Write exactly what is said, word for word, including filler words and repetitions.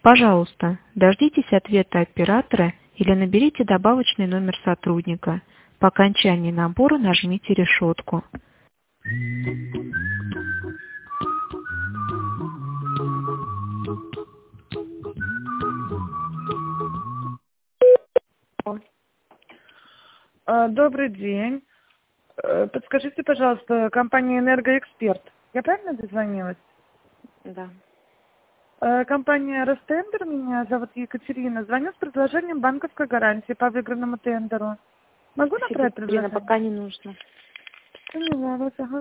Пожалуйста, дождитесь ответа оператора или наберите добавочный номер сотрудника. По окончании набора нажмите решетку. А, Добрый день. Э, Подскажите, пожалуйста, компания «Энергоэксперт». Я правильно дозвонилась? Да. Э, Компания «Ростендер», меня зовут Екатерина. Звоню с предложением банковской гарантии по выигранному тендеру. Могу Спасибо, направить Екатерина, предложение? пока не нужно. Поняла вас, ага.